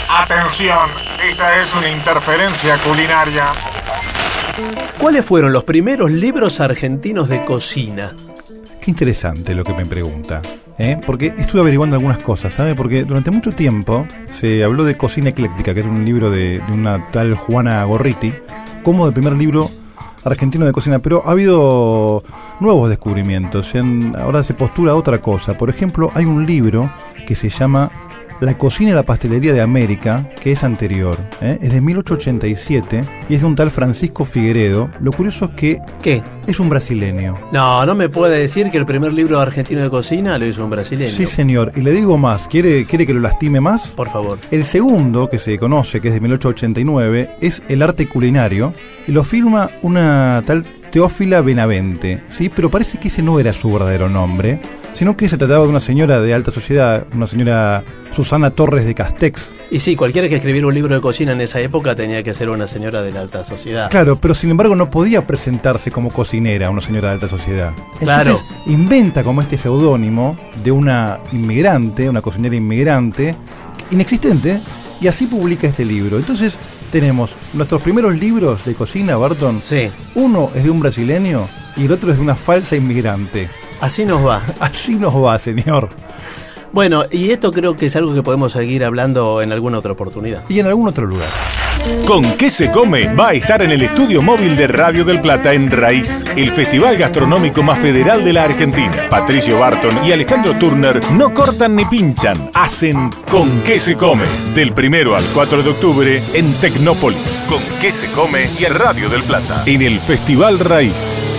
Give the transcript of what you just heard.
Atención, esta es una interferencia culinaria. ¿Cuáles fueron los primeros libros argentinos de cocina? Qué interesante lo que me pregunta, porque estuve averiguando algunas cosas, ¿sabe? Porque durante mucho tiempo se habló de Cocina Ecléctica, que era un libro de una tal Juana Gorriti, como el primer libro argentino de cocina, pero ha habido nuevos descubrimientos. Ahora se postula otra cosa. Por ejemplo, hay un libro que se llama La cocina y la pastelería de América, que es anterior, es de 1887 y es de un tal Francisco Figueredo. Lo curioso es que ¿Qué? es un brasileño. No me puede decir que el primer libro argentino de cocina lo hizo un brasileño. Sí, señor, y le digo más. ¿Quiere que lo lastime más? Por favor. El segundo, que se conoce, que es de 1889, es El arte culinario, y lo firma una tal Teófila Benavente, ¿sí? Pero parece que ese no era su verdadero nombre, sino que se trataba de una señora de alta sociedad, una señora Susana Torres de Castex. Y sí, cualquiera que escribiera un libro de cocina en esa época tenía que ser una señora de la alta sociedad. Claro, pero sin embargo no podía presentarse como cocinera, una señora de alta sociedad. Claro. Entonces inventa como este seudónimo de una inmigrante, una cocinera inmigrante, inexistente, y así publica este libro. Entonces tenemos nuestros primeros libros de cocina, Barton. Sí. Uno es de un brasileño y el otro es de una falsa inmigrante. Así nos va. Así nos va, señor. Bueno, y esto creo que es algo que podemos seguir hablando en alguna otra oportunidad. Y en algún otro lugar. Con ¿Qué se come? Va a estar en el estudio móvil de Radio del Plata en Raíz, el festival gastronómico más federal de la Argentina. Patricio Barton y Alejandro Turner no cortan ni pinchan, hacen Con ¿Qué se come? Del 1 al 4 de octubre en Tecnópolis. Con ¿Qué se come? Y en Radio del Plata. En el Festival Raíz.